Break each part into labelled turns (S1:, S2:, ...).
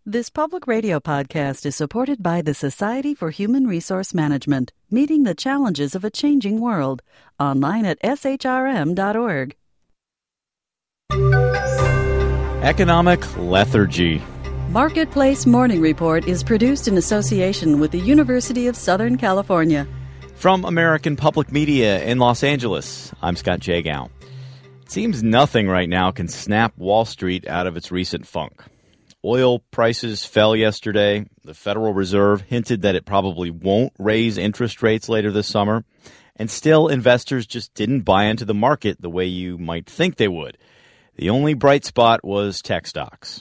S1: This public radio podcast is supported by the Society for Human Resource Management, meeting the challenges of a changing world. Online at shrm.org.
S2: Economic lethargy.
S1: Marketplace Morning Report is produced in association with the University of Southern California.
S2: From American Public Media in Los Angeles, I'm Scott Jagow. It seems nothing right now can snap Wall Street out of its recent funk. Oil prices fell yesterday. The Federal Reserve hinted that it probably won't raise interest rates later this summer. And still, investors just didn't buy into the market the way you might think they would. The only bright spot was tech stocks.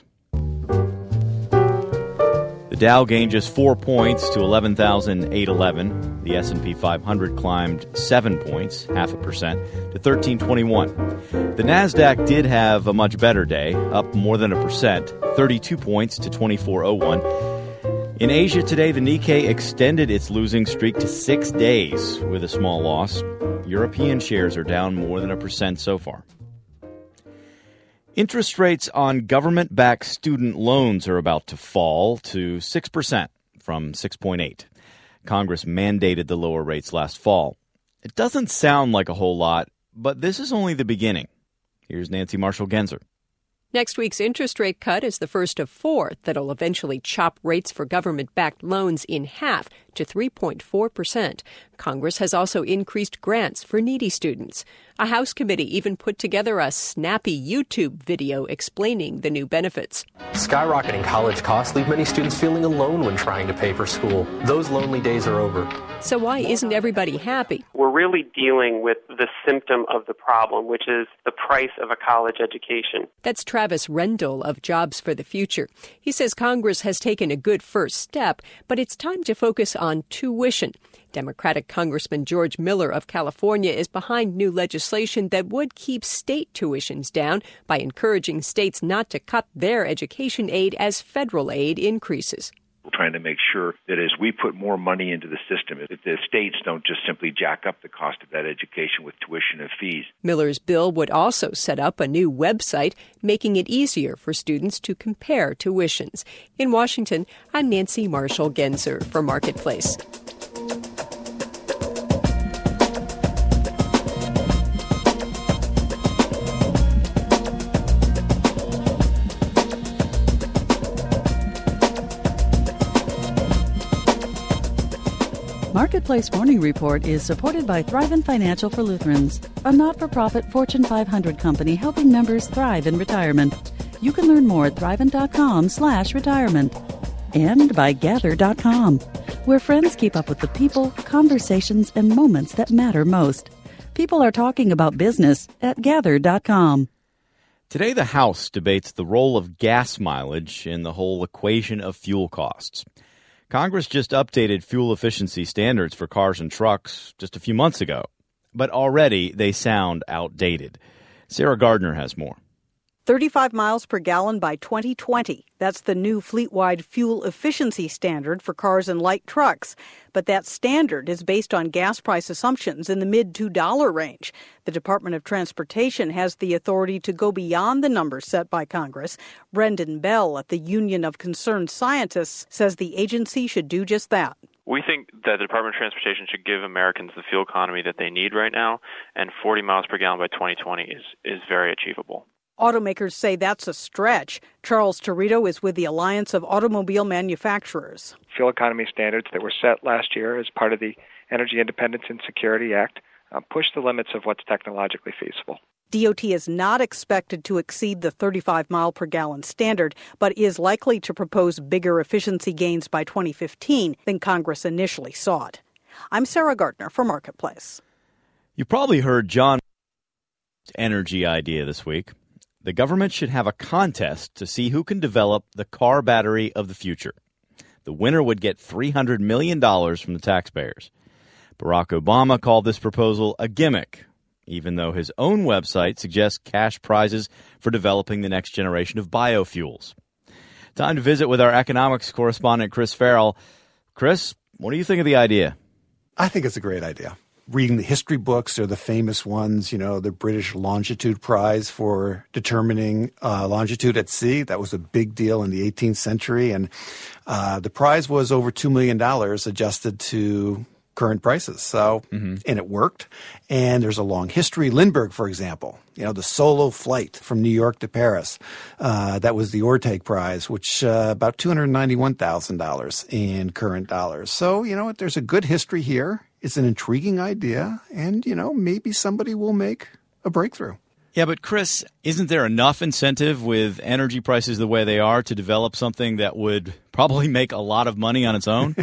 S2: The Dow gained just 4 points to 11,811. The S&P 500 climbed 7 points, 0.5%, to 1321. The Nasdaq did have a much better day, up more than 1%, 32 points to 2401. In Asia today, the Nikkei extended its losing streak to 6 days with a small loss. European shares are down more than 1% so far. Interest rates on government-backed student loans are about to fall to 6% from 6.8%. Congress mandated the lower rates last fall. It doesn't sound like a whole lot, but this is only the beginning. Here's Nancy Marshall-Genzer.
S3: Next week's interest rate cut is the first of 4 that'll eventually chop rates for government-backed loans in half to 3.4%. Congress has also increased grants for needy students. A House committee even put together a snappy YouTube video explaining the new benefits.
S4: Skyrocketing college costs leave many students feeling alone when trying to pay for school. Those lonely days are over.
S3: So why isn't everybody happy?
S5: We're really dealing with the symptom of the problem, which is the price of a college education.
S3: That's Travis Rendell of Jobs for the Future. He says Congress has taken a good first step, but it's time to focus on tuition. Democratic Congressman George Miller of California is behind new legislation that would keep state tuitions down by encouraging states not to cut their education aid as federal aid increases.
S6: We're trying to make sure that as we put more money into the system, that the states don't just simply jack up the cost of that education with tuition and fees.
S3: Miller's bill would also set up a new website, making it easier for students to compare tuitions. In Washington, I'm Nancy Marshall-Genzer for Marketplace.
S1: Marketplace Morning Report is supported by Thrivent Financial for Lutherans, a not-for-profit Fortune 500 company helping members thrive in retirement. You can learn more at thrivent.com/retirement. And by Gather.com, where friends keep up with the people, conversations, and moments that matter most. People are talking about business at Gather.com.
S2: Today, the House debates the role of gas mileage in the whole equation of fuel costs. Congress just updated fuel efficiency standards for cars and trucks just a few months ago, but already they sound outdated. Sarah Gardner has more.
S7: 35 miles per gallon by 2020. That's the new fleet-wide fuel efficiency standard for cars and light trucks. But that standard is based on gas price assumptions in the mid-$2 range. The Department of Transportation has the authority to go beyond the numbers set by Congress. Brendan Bell at the Union of Concerned Scientists says the agency should do just that.
S8: We think that the Department of Transportation should give Americans the fuel economy that they need right now, and 40 miles per gallon by 2020 is very achievable.
S7: Automakers say that's a stretch. Charles Torito is with the Alliance of Automobile Manufacturers.
S9: Fuel economy standards that were set last year as part of the Energy Independence and Security Act push the limits of what's technologically feasible.
S7: DOT is not expected to exceed the 35 mile per gallon standard, but is likely to propose bigger efficiency gains by 2015 than Congress initially sought. I'm Sarah Gardner for Marketplace.
S2: You probably heard John's energy idea this week. The government should have a contest to see who can develop the car battery of the future. The winner would get $300 million from the taxpayers. Barack Obama called this proposal a gimmick, even though his own website suggests cash prizes for developing the next generation of biofuels. Time to visit with our economics correspondent, Chris Farrell. Chris, what do you think of the idea?
S10: I think it's a great idea. reading the history books, they're the famous ones, the British Longitude Prize for determining longitude at sea. That was a big deal in the 18th century. And the prize was over $2 million adjusted to current prices. So, and it worked. And there's a long history. Lindbergh, for example, the solo flight from New York to Paris, that was the Orteig Prize, which about $291,000 in current dollars. So, there's a good history here. It's an intriguing idea. And, maybe somebody will make a breakthrough.
S2: Yeah, but Chris, isn't there enough incentive with energy prices the way they are to develop something that would probably make a lot of money on its own?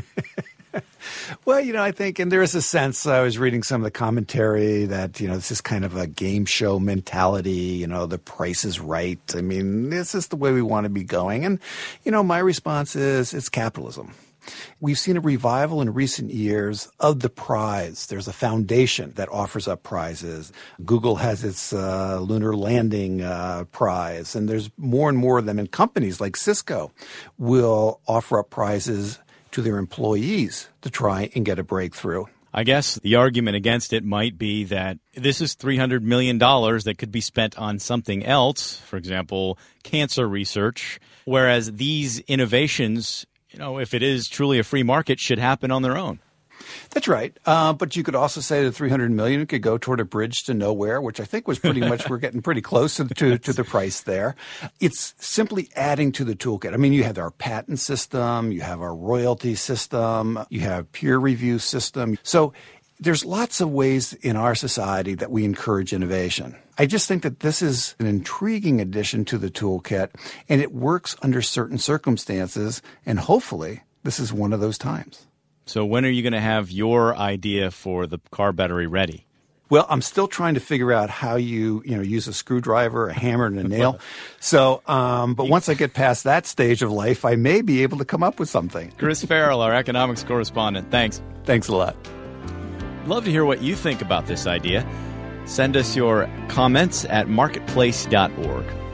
S10: Well, I think, and there is a sense, I was reading some of the commentary that, this is kind of a game show mentality, the price is right. I mean, this is the way we want to be going. And, my response is it's capitalism. We've seen a revival in recent years of the prize. There's a foundation that offers up prizes. Google has its lunar landing prize, and there's more and more of them. And companies like Cisco will offer up prizes to their employees to try and get a breakthrough.
S2: I guess the argument against it might be that this is $300 million that could be spent on something else, for example, cancer research, whereas these innovations, if it is truly a free market, should happen on their own.
S10: That's right. But you could also say that $300 million could go toward a bridge to nowhere, which I think was pretty much, we're getting pretty close to the price there. It's simply adding to the toolkit. I mean, you have our patent system, you have our royalty system, you have peer review system. So there's lots of ways in our society that we encourage innovation. I just think that this is an intriguing addition to the toolkit, and it works under certain circumstances, and hopefully this is one of those times.
S2: So when are you going to have your idea for the car battery ready?
S10: Well, I'm still trying to figure out how you use a screwdriver, a hammer, and a nail. So, but once I get past that stage of life, I may be able to come up with something.
S2: Chris Farrell, our economics correspondent. Thanks.
S10: Thanks a lot.
S2: Love to hear what you think about this idea. Send us your comments at marketplace.org.